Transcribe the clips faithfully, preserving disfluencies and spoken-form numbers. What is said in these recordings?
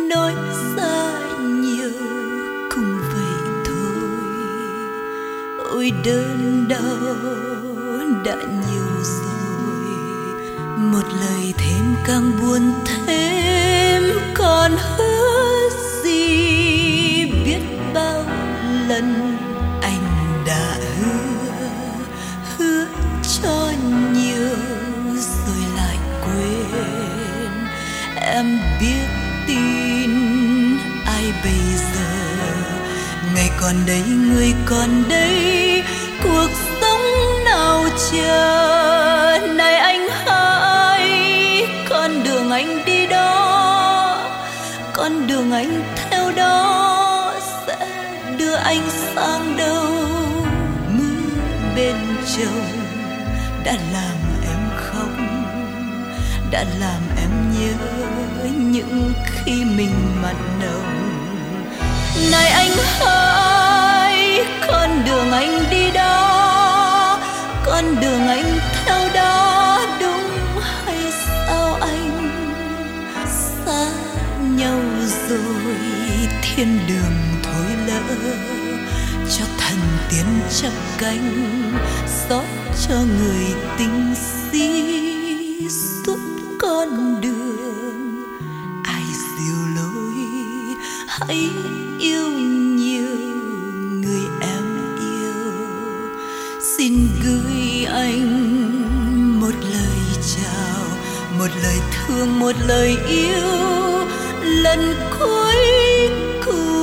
nói ra nhiều cũng vậy thôi. Ôi đơn đau đã nhiều rồi, một lời thêm càng buồn thêm. Còn hứa gì biết bao lần anh đã hứa, hứa cho nhiều rồi lại quên. Em biết tin ai bây giờ, ngày còn đây người còn đây, cuộc sống nào chờ. Này anh hỡi, con đường anh đi đó, con đường anh theo đó sẽ đưa anh sang đâu. Mưa bên chồng đã làm em khóc, đã làm em nhớ những khi mình mặn nồng. Này anh hỡi, con đường anh đi đó, con đường anh theo đó, đúng hay sao anh? Xa nhau rồi thiên đường thôi lỡ, cho thần tiên chắp cánh xót cho người tình si suốt con đường. Ai dìu lối hãy yêu nhiều người em yêu. Xin gửi anh một lời chào, một lời thương, một lời yêu lần cuối cùng.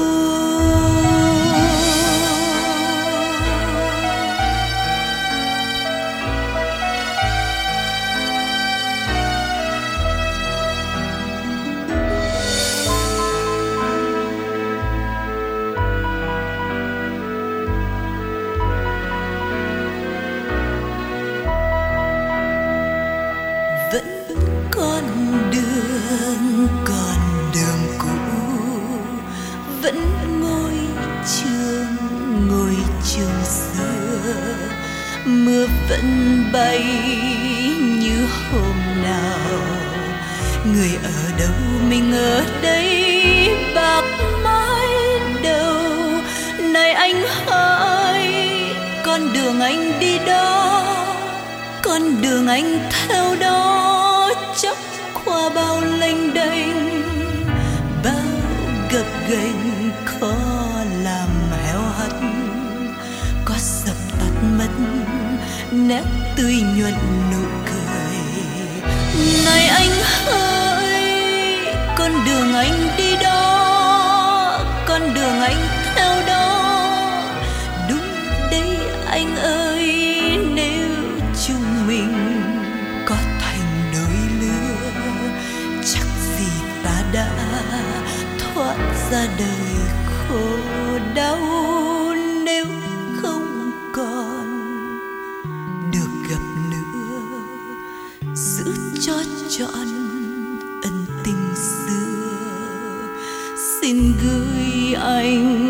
Vẫn con đường, con đường cũ, vẫn ngôi trường, ngôi trường xưa. Mưa vẫn bay như hôm nào, người ở đâu mình ở đây, bạc mái đầu. Này anh hỡi, con đường anh đi đó, con đường anh theo đó, chắc qua bao lênh đênh, bao gập ghềnh khó làm héo hắt, có sập tắt mất nét tươi nhuận nụ cười. Này anh hỡi, con đường anh đi đó, con đường anh theo đó, đúng đấy anh ơi. Nếu chúng mình có thành đôi lứa, chắc gì ta đã thoát ra đời khổ đau. Nếu không còn được gặp nữa, giữ cho trọn ân tình xưa. Xin gửi anh